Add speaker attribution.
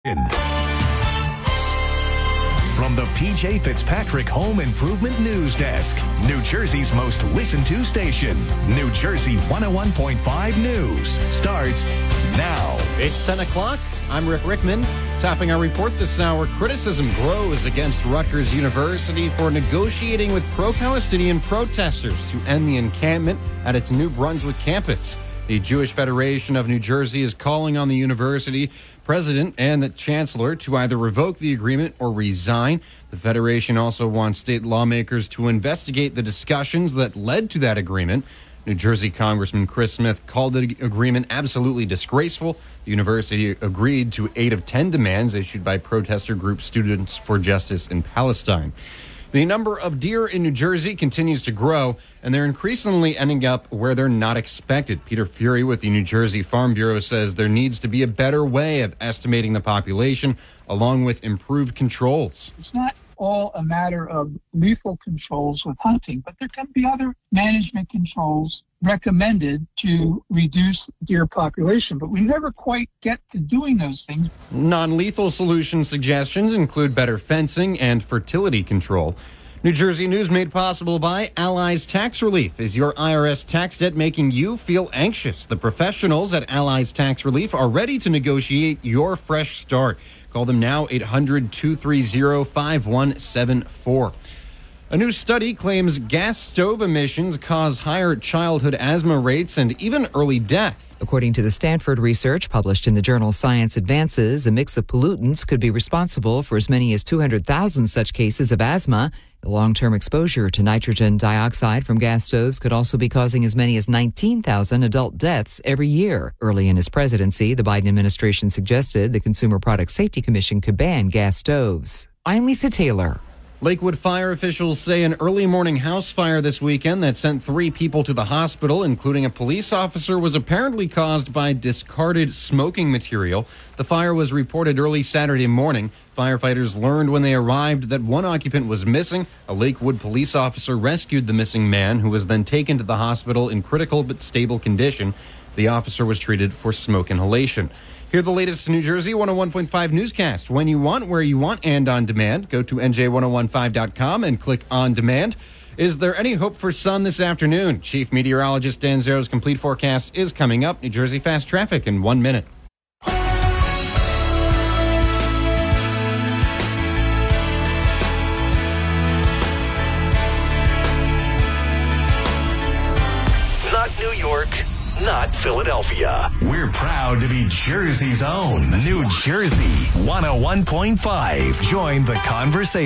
Speaker 1: From the PJ Fitzpatrick Home Improvement News Desk, New Jersey's most listened to station, New Jersey 101.5 News starts now.
Speaker 2: It's 10 o'clock. I'm Rick Rickman. Topping our report this hour, criticism grows against Rutgers University for negotiating with pro-Palestinian protesters to end the encampment at its New Brunswick campus. The Jewish Federation of New Jersey is calling on the university president and the chancellor to either revoke the agreement or resign. The Federation also wants state lawmakers to investigate the discussions that led to that agreement. New Jersey Congressman Chris Smith called the agreement absolutely disgraceful. The university agreed to 8 of 10 demands issued by protester group Students for Justice in Palestine. The number of deer in New Jersey continues to grow, and they're increasingly ending up where they're not expected. Peter Fury with the New Jersey Farm Bureau says there needs to be a better way of estimating the population, along with improved controls.
Speaker 3: It's not all a matter of lethal controls with hunting, but there can be other management controls recommended to reduce deer population, but we never quite get to doing those things.
Speaker 2: Non-lethal solution suggestions include better fencing and fertility control. New Jersey News made possible by Allies Tax Relief. Is your IRS tax debt making you feel anxious? The professionals at Allies Tax Relief are ready to negotiate your fresh start. Call them now, 800-230-5174. A new study claims gas stove emissions cause higher childhood asthma rates and even early death.
Speaker 4: According to the Stanford research published in the journal Science Advances, a mix of pollutants could be responsible for as many as 200,000 such cases of asthma. The long-term exposure to nitrogen dioxide from gas stoves could also be causing as many as 19,000 adult deaths every year. Early in his presidency, the Biden administration suggested the Consumer Product Safety Commission could ban gas stoves. I'm Lisa Taylor.
Speaker 2: Lakewood fire officials say an early morning house fire this weekend that sent 3 people to the hospital, including a police officer, was apparently caused by discarded smoking material. The fire was reported early Saturday morning. Firefighters learned when they arrived that one occupant was missing. A Lakewood police officer rescued the missing man, who was then taken to the hospital in critical but stable condition. The officer was treated for smoke inhalation. Hear the latest New Jersey 101.5 newscast when you want, where you want, and on demand. Go to NJ1015.com and click on demand. Is there any hope for sun this afternoon? Chief Meteorologist Dan Zero's complete forecast is coming up. New Jersey Fast Traffic in 1 minute.
Speaker 1: Not New York. Not Philadelphia. We're proud to be Jersey's own. New Jersey 101.5. Join the conversation.